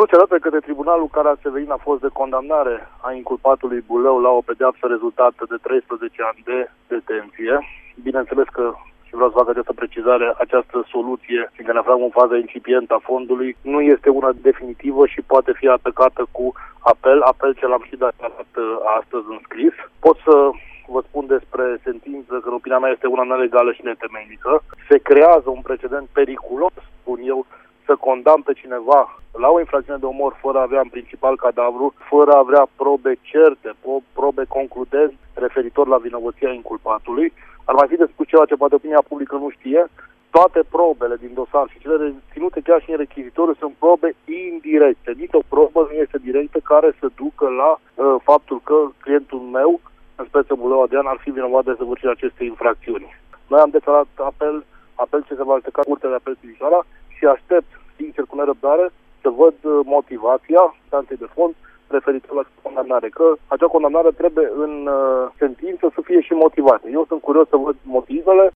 Soluția dată către tribunalul Caraseverin a fost de condamnare a inculpatului Buleu la o pedeapsă rezultată de 13 ani de detenție. Bineînțeles că, și vreau să fac această precizare, această soluție, fiindcă ne aflăm în faza incipientă a fondului, nu este una definitivă și poate fi atacată cu apel ce l-am și dat astăzi în scris. Pot să vă spun despre sentință că, în opinia mea, este una nelegală și netemeinică. Se creează un precedent periculos, spun eu, să condamn pe cineva la o infracțiune de omor fără a avea în principal cadavru, fără a avea probe certe, probe concludente referitor la vinovăția inculpatului. Ar mai fi de spus ceva ce poate opinia publică nu știe. Toate probele din dosar și cele reținute chiar și în rechizitoriu sunt probe indirecte. Nici o probă nu este directă care să ducă la faptul că clientul meu, în speță Buleu Adrian, ar fi vinovat de săvârșirea acestei infracțiuni. Noi am declarat apel ce se va judeca Curtea de Apel Timișoara și aștept, sincer, cu nerăbdare, să văd motivația instanței de fond referitor la condamnare, că acea condamnare trebuie în sentință să fie și motivată. Eu sunt curios să văd motivele